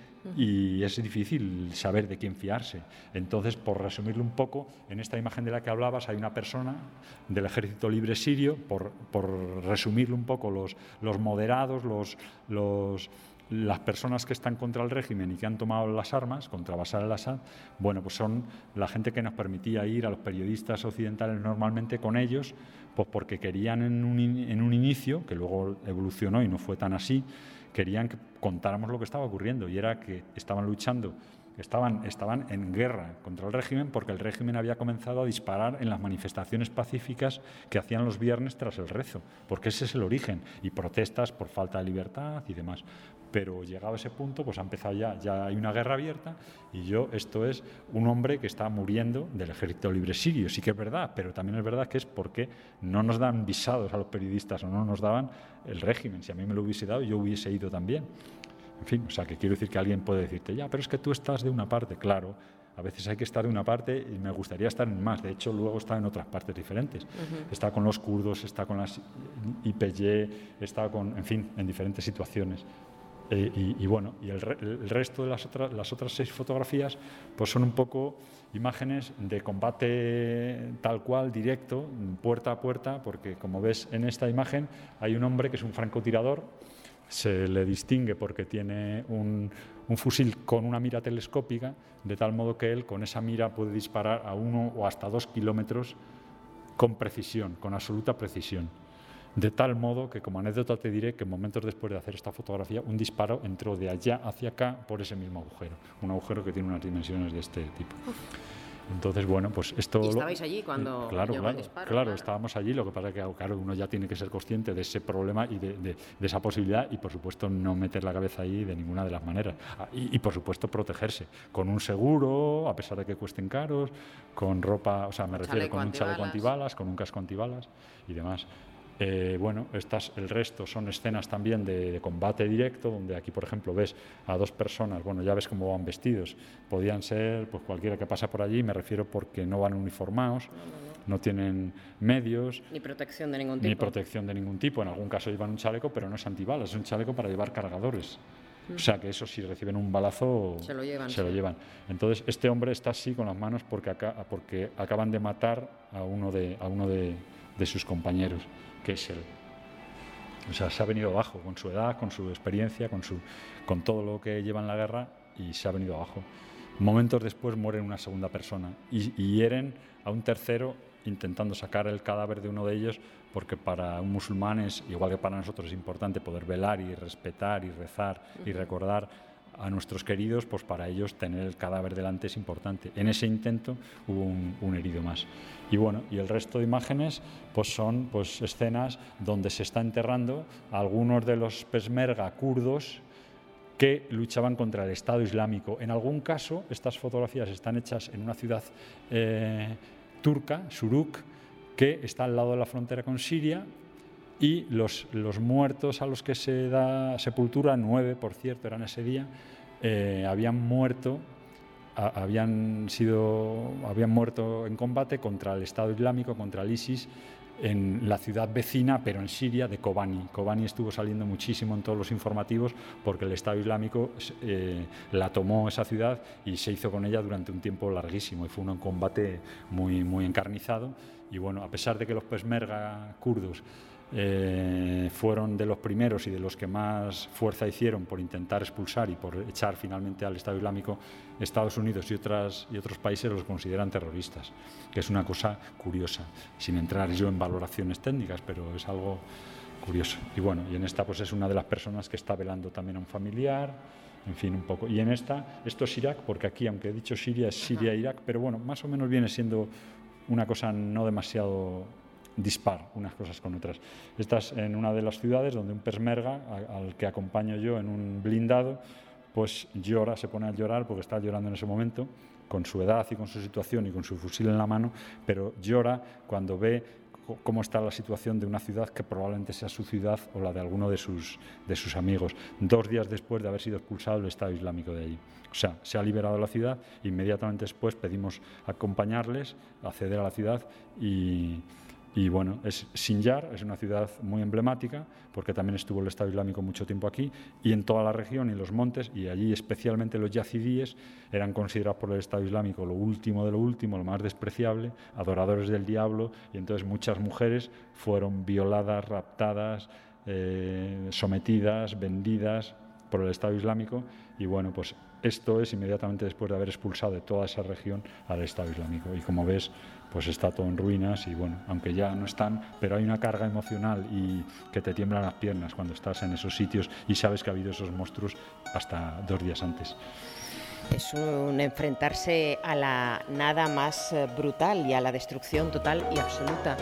y es difícil saber de quién fiarse. Entonces, por resumirlo un poco, en esta imagen de la que hablabas hay una persona del Ejército Libre Sirio, por, por resumirlo un poco, los, los moderados, los... los las personas que están contra el régimen y que han tomado las armas contra Bashar al-Assad, bueno, pues son la gente que nos permitía ir a los periodistas occidentales normalmente con ellos, pues porque querían en un, en un inicio, que luego evolucionó y no fue tan así, querían que contáramos lo que estaba ocurriendo, y era que estaban luchando, estaban, estaban en guerra contra el régimen porque el régimen había comenzado a disparar en las manifestaciones pacíficas que hacían los viernes tras el rezo, porque ese es el origen, y protestas por falta de libertad y demás. Pero llegado a ese punto, pues ha empezado ya, ya hay una guerra abierta, y yo, esto es un hombre que está muriendo del Ejército Libre Sirio, sí que es verdad, pero también es verdad que es porque no nos dan visados a los periodistas o no nos daban el régimen. Si a mí me lo hubiese dado, yo hubiese ido también. En fin, o sea, que quiero decir que alguien puede decirte, ya, pero es que tú estás de una parte, claro. A veces hay que estar de una parte y me gustaría estar en más. De hecho, luego está en otras partes diferentes. Uh-huh. Está con los kurdos, está con las I P G, está con, en fin, en diferentes situaciones. Eh, y, y bueno, y el, re, el resto de las otras, las otras seis fotografías pues son un poco imágenes de combate tal cual, directo, puerta a puerta, porque como ves en esta imagen hay un hombre que es un francotirador, se le distingue porque tiene un, un fusil con una mira telescópica, de tal modo que él con esa mira puede disparar a uno o hasta dos kilómetros con precisión, con absoluta precisión. De tal modo que, como anécdota, te diré que momentos después de hacer esta fotografía, un disparo entró de allá hacia acá por ese mismo agujero, un agujero que tiene unas dimensiones de este tipo. Entonces, bueno, pues esto... ¿Y estabais allí cuando claro, llegó claro, el disparo? Claro, Claro, estábamos allí, lo que pasa es que claro, uno ya tiene que ser consciente de ese problema y de, de, de esa posibilidad y, por supuesto, no meter la cabeza ahí de ninguna de las maneras. Y, y, por supuesto, protegerse con un seguro, a pesar de que cuesten caros, con ropa, o sea, me refiero con un chaleco antibalas, con un casco antibalas y demás. Eh, bueno, estas, el resto son escenas también de, de combate directo, donde aquí, por ejemplo, ves a dos personas, bueno, ya ves cómo van vestidos, podían ser pues cualquiera que pasa por allí, me refiero porque no van uniformados, no, no, no. no tienen medios. Ni protección de ningún tipo. Ni protección de ningún tipo, en algún caso llevan un chaleco, pero no es antibalas, es un chaleco para llevar cargadores. O sea, que eso si reciben un balazo, se lo llevan. Se sí. lo llevan. Entonces, este hombre está así con las manos porque, acá, porque acaban de matar a uno de, a uno de, de sus compañeros, que es él. O sea, se ha venido abajo con su edad, con su experiencia, con, su, con todo lo que lleva en la guerra y se ha venido abajo. Momentos después muere una segunda persona y, y hieren a un tercero intentando sacar el cadáver de uno de ellos, porque para un musulmán es, igual que para nosotros, es importante poder velar y respetar y rezar y recordar a nuestros queridos, pues para ellos tener el cadáver delante es importante. En ese intento hubo un, un herido más. Y bueno, y el resto de imágenes pues son pues escenas donde se está enterrando a algunos de los peshmerga kurdos que luchaban contra el Estado Islámico. En algún caso, estas fotografías están hechas en una ciudad eh, turca, Shuruk, que está al lado de la frontera con Siria, y los, los muertos a los que se da sepultura, nueve por cierto eran ese día, eh, habían muerto a, habían sido habían muerto en combate contra el Estado Islámico, contra el ISIS, en la ciudad vecina, pero en Siria, de Kobani. Kobani estuvo saliendo muchísimo en todos los informativos porque el Estado Islámico eh, la tomó esa ciudad y se hizo con ella durante un tiempo larguísimo y fue un combate muy, muy encarnizado. Y bueno, a pesar de que los peshmerga kurdos Eh, fueron de los primeros y de los que más fuerza hicieron por intentar expulsar y por echar finalmente al Estado Islámico, Estados Unidos y, otras, y otros países los consideran terroristas, que es una cosa curiosa, sin entrar yo en valoraciones técnicas, pero es algo curioso. Y bueno, y en esta pues es una de las personas que está velando también a un familiar, en fin, un poco. Y en esta, esto es Irak, porque aquí, aunque he dicho Siria, es Siria-Irak, pero bueno, más o menos viene siendo una cosa no demasiado dispar unas cosas con otras. Estás en una de las ciudades donde un peshmerga al que acompaño yo en un blindado pues llora, se pone a llorar porque está llorando en ese momento con su edad y con su situación y con su fusil en la mano, pero llora cuando ve cómo está la situación de una ciudad que probablemente sea su ciudad o la de alguno de sus, de sus amigos, dos días después de haber sido expulsado el Estado Islámico de allí. O sea, se ha liberado la ciudad, inmediatamente después pedimos acompañarles, acceder a la ciudad y Y bueno, es Sinjar, es una ciudad muy emblemática porque también estuvo el Estado Islámico mucho tiempo aquí y en toda la región y los montes, y allí especialmente los yazidíes eran considerados por el Estado Islámico lo último de lo último, lo más despreciable, adoradores del diablo, y entonces muchas mujeres fueron violadas, raptadas, eh, sometidas, vendidas por el Estado Islámico. Y bueno, pues esto es inmediatamente después de haber expulsado de toda esa región al Estado Islámico. Y como ves, pues está todo en ruinas y bueno, aunque ya no están, pero hay una carga emocional y que te tiemblan las piernas cuando estás en esos sitios y sabes que ha habido esos monstruos hasta dos días antes. Es un enfrentarse a la nada más brutal y a la destrucción total y absoluta.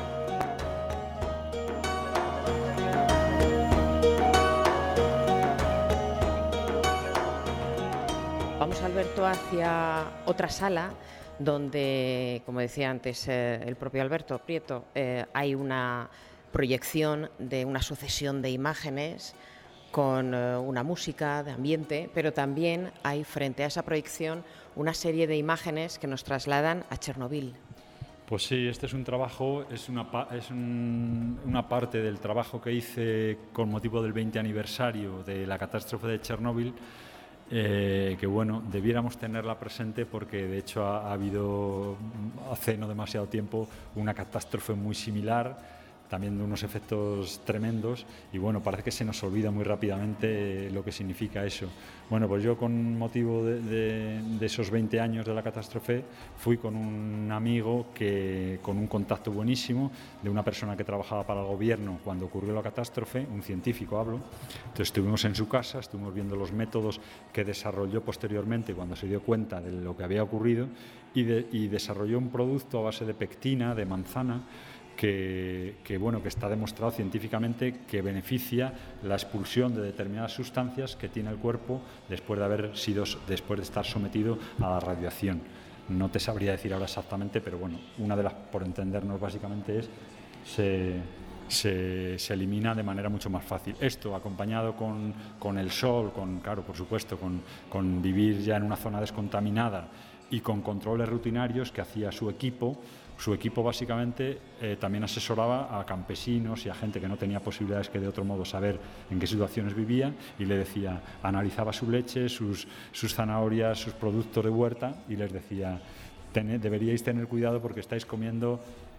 Vamos, Alberto, hacia otra sala donde, como decía antes eh, el propio Alberto Prieto, eh, hay una proyección de una sucesión de imágenes con eh, una música de ambiente, pero también hay frente a esa proyección una serie de imágenes que nos trasladan a Chernobyl. Pues sí, este es un trabajo, es una, es un, una parte del trabajo que hice con motivo del veinte aniversario de la catástrofe de Chernóbil. Eh, que bueno, debiéramos tenerla presente porque de hecho ha, ha habido hace no demasiado tiempo una catástrofe muy similar también de unos efectos tremendos y bueno, parece que se nos olvida muy rápidamente lo que significa eso. Bueno, pues yo con motivo de, de, de esos veinte años de la catástrofe fui con un amigo que con un contacto buenísimo de una persona que trabajaba para el gobierno cuando ocurrió la catástrofe, un científico hablo. Entonces estuvimos en su casa, estuvimos viendo los métodos que desarrolló posteriormente cuando se dio cuenta de lo que había ocurrido y, de, y desarrolló un producto a base de pectina, de manzana, Que, que, bueno, que está demostrado científicamente que beneficia la expulsión de determinadas sustancias que tiene el cuerpo después de haber sido, después de estar sometido a la radiación. No te sabría decir ahora exactamente, pero bueno, una de las, por entendernos básicamente, es se, se, se elimina de manera mucho más fácil. Esto acompañado con, con el sol, con, claro, por supuesto, con, con vivir ya en una zona descontaminada y con controles rutinarios que hacía su equipo. Su equipo básicamente eh, también asesoraba a campesinos y a gente que no tenía posibilidades que de otro modo saber en qué situaciones vivían y le decía, analizaba su leche, sus, sus zanahorias, sus productos de huerta y les decía, deberíais tener cuidado porque estáis comiendo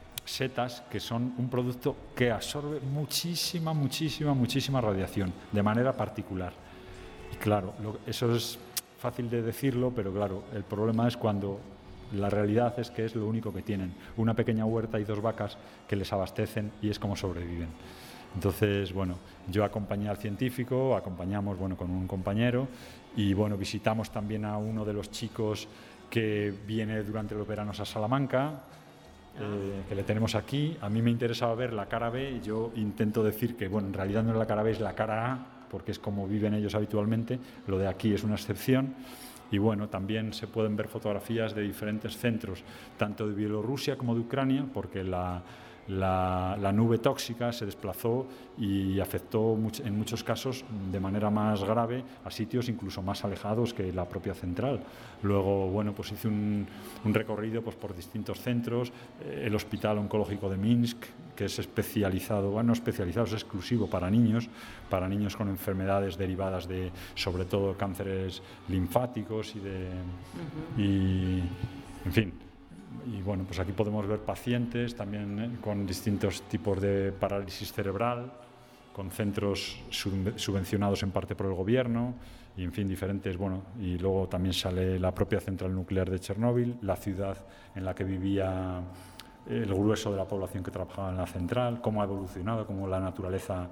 setas que son un producto que absorbe muchísima, muchísima, muchísima radiación de manera particular. Y claro, lo, eso es fácil de decirlo, pero claro, el problema es cuando la realidad es que es lo único que tienen, una pequeña huerta y dos vacas que les abastecen y es como sobreviven. Entonces, bueno, yo acompañé al científico, acompañamos, bueno, con un compañero y, bueno, visitamos también a uno de los chicos que viene durante los veranos a Salamanca, eh, que le tenemos aquí. A mí me interesaba ver la cara B y yo intento decir que, bueno, en realidad no es la cara B, es la cara A, porque es como viven ellos habitualmente, lo de aquí es una excepción. Y bueno, también se pueden ver fotografías de diferentes centros, tanto de Bielorrusia como de Ucrania, porque la, la, la nube tóxica se desplazó y afectó much, en muchos casos de manera más grave a sitios incluso más alejados que la propia central. Luego, bueno, pues hice un, un recorrido pues, por distintos centros, eh, el Hospital Oncológico de Minsk, que es especializado, bueno, no especializado, es exclusivo para niños, para niños con enfermedades derivadas de, sobre todo, cánceres linfáticos y de, uh-huh. y, en fin. Y bueno, pues aquí podemos ver pacientes también eh, con distintos tipos de parálisis cerebral, con centros sub- subvencionados en parte por el gobierno y, en fin, diferentes, bueno, y luego también sale la propia central nuclear de Chernóbil, la ciudad en la que vivía el grueso de la población que trabajaba en la central, cómo ha evolucionado, cómo la naturaleza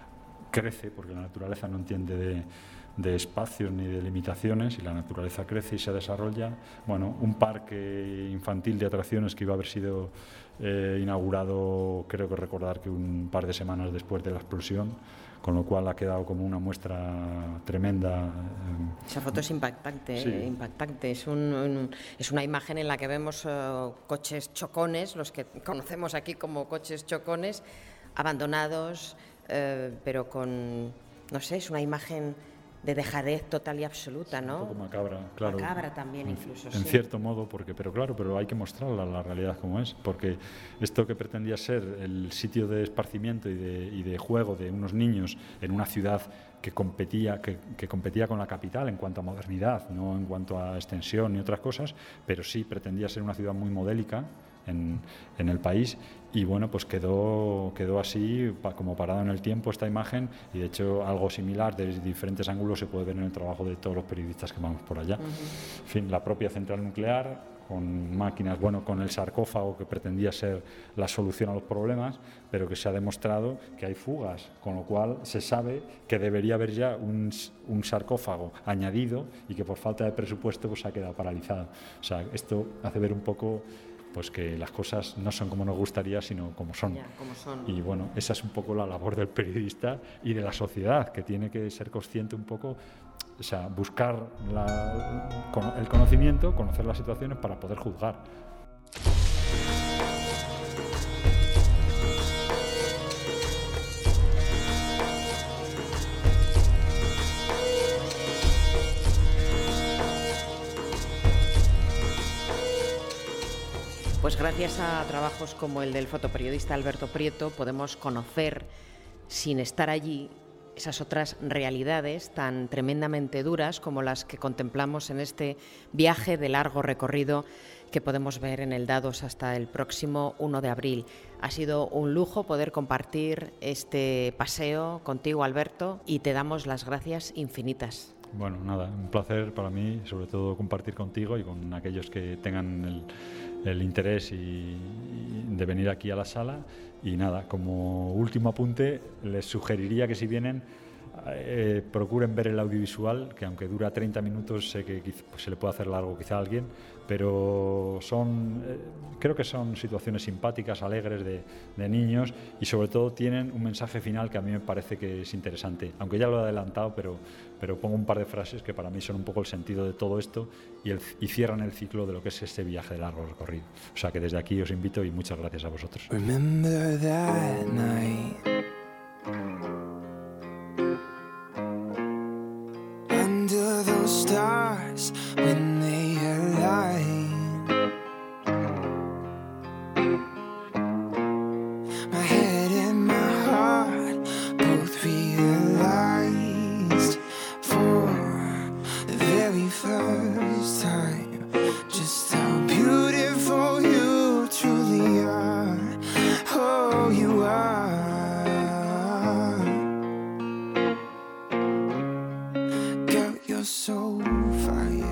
crece, porque la naturaleza no entiende de, de espacios ni de limitaciones y la naturaleza crece y se desarrolla. Bueno, un parque infantil de atracciones que iba a haber sido eh, inaugurado, creo que recordar que un par de semanas después de la explosión, con lo cual ha quedado como una muestra tremenda. Esa foto es impactante, sí. eh, impactante. Es, un, un, es una imagen en la que vemos uh, coches chocones, los que conocemos aquí como coches chocones, abandonados, uh, pero con, no sé, es una imagen de dejadez total y absoluta, ¿no? Un poco macabra, claro. Macabra también, en, incluso. En sí. cierto modo, porque, pero claro, pero hay que mostrarla la realidad como es, porque esto que pretendía ser el sitio de esparcimiento y de, y de juego de unos niños en una ciudad que competía, que, que competía con la capital en cuanto a modernidad, no en cuanto a extensión ni otras cosas, pero sí pretendía ser una ciudad muy modélica en, en el país. Y bueno, pues quedó, quedó así, pa, como parado en el tiempo esta imagen, y de hecho algo similar desde diferentes ángulos se puede ver en el trabajo de todos los periodistas que vamos por allá. Uh-huh. En fin, la propia central nuclear, con máquinas, bueno, con el sarcófago que pretendía ser la solución a los problemas, pero que se ha demostrado que hay fugas, con lo cual se sabe que debería haber ya un, un sarcófago añadido y que por falta de presupuesto pues ha quedado paralizado. O sea, esto hace ver un poco pues que las cosas no son como nos gustaría, sino como son. Ya, como son. Y bueno, esa es un poco la labor del periodista y de la sociedad, que tiene que ser consciente un poco, o sea, buscar la, el conocimiento, conocer las situaciones para poder juzgar. Pues gracias a trabajos como el del fotoperiodista Alberto Prieto podemos conocer, sin estar allí, esas otras realidades tan tremendamente duras como las que contemplamos en este viaje de largo recorrido que podemos ver en el Dados hasta el próximo uno de abril. Ha sido un lujo poder compartir este paseo contigo, Alberto, y te damos las gracias infinitas. Bueno, nada, un placer para mí, sobre todo compartir contigo y con aquellos que tengan el, el interés y, y de venir aquí a la sala. Y nada, como último apunte, les sugeriría que si vienen, eh, procuren ver el audiovisual, que aunque dura treinta minutos, sé que quizá, pues, se le puede hacer largo quizá a alguien, pero son, eh, creo que son situaciones simpáticas, alegres de, de niños, y sobre todo tienen un mensaje final que a mí me parece que es interesante, aunque ya lo he adelantado, pero, pero pongo un par de frases que para mí son un poco el sentido de todo esto y, el, y cierran el ciclo de lo que es este viaje de largo recorrido. O sea que desde aquí os invito y muchas gracias a vosotros. Remember that night, under those stars when they align. My head and my heart both realized for the very first time just how beautiful you truly are. Oh, you are. Girl, you're so fire.